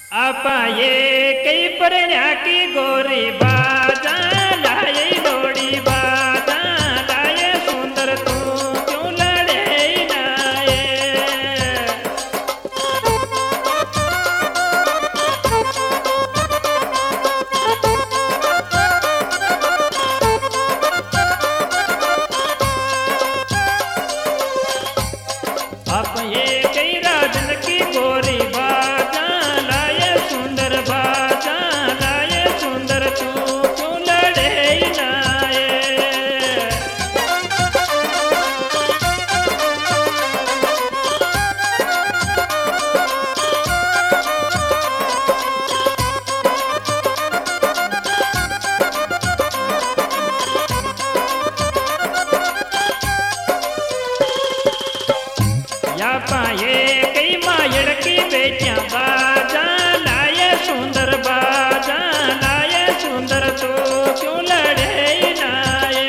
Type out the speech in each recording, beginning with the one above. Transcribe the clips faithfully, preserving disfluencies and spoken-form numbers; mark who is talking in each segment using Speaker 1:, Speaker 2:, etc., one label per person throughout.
Speaker 1: आपा ये कई परण्या की गोरी बाजा लाए लोड़ी बाजा लाए सुंदर तू क्यों लड़े नाए। आप ये कई राजन की गोरी बाजा लाए सुंदर बाजा लाए सुंदर तू क्यों लड़े नाए। या पाए कई मायड़ की बेटियां बाजा लाए सुंदर बाजा लाए सुंदर तो क्यों लड़े नाए।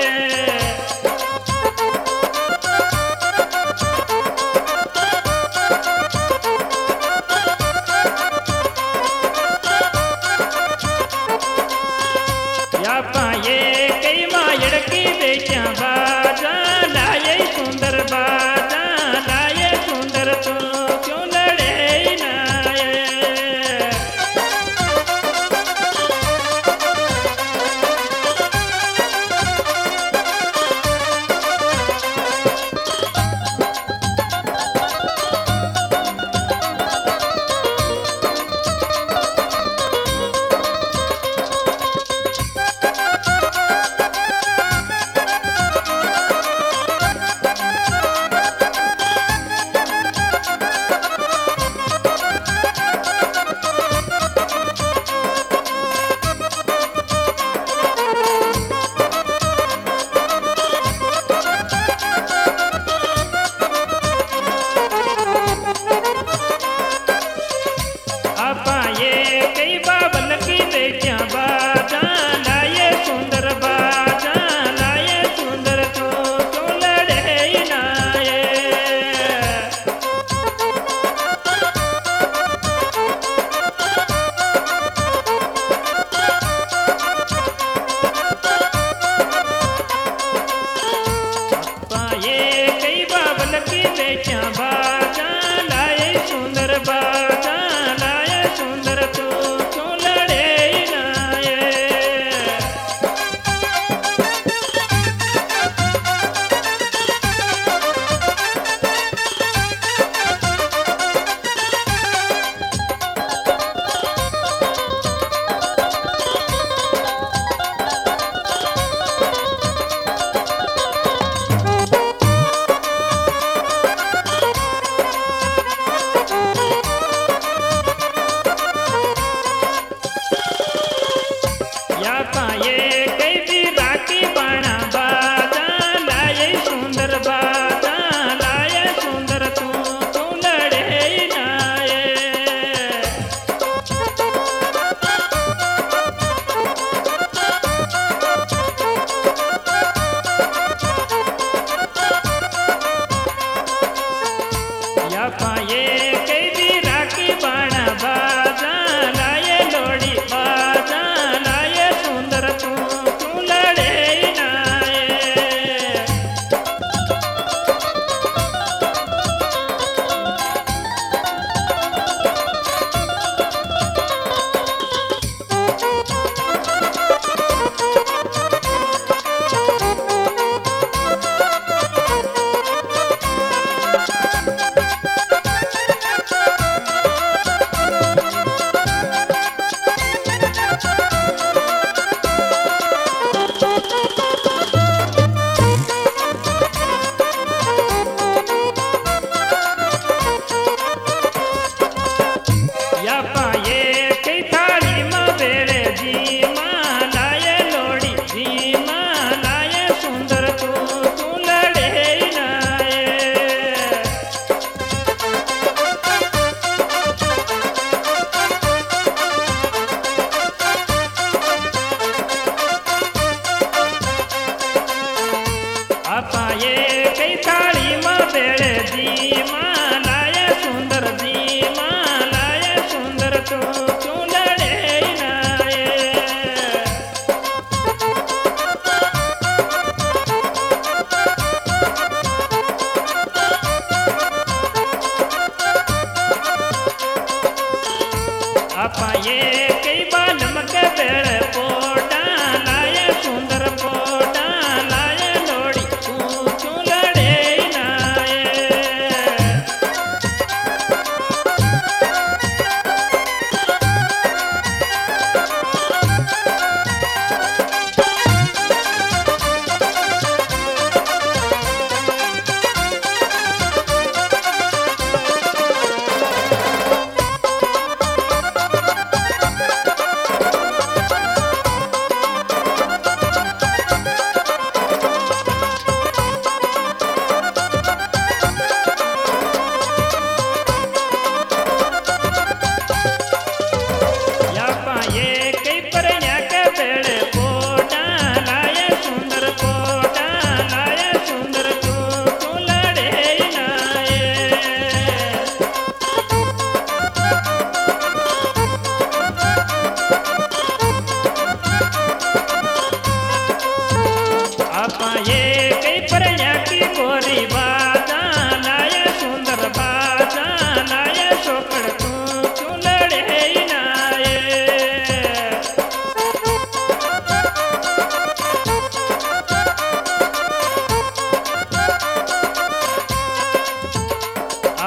Speaker 1: या पाए कई मायड़ की बेटियां बाजा लाए सुंदर बाजा लाए सुंदर तो क्यों लड़े नाए। आपा ये कई बाबल की बेटियां बाजा लाए सुंदर बाजा लाए सुंदर तो क्यों लड़े नाए। आपा ये कई बाबल की बेटियां बाजा लाए सुंदर बाजा लाए सुंदर तो क्यों लड़े नाए।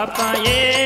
Speaker 1: आप ये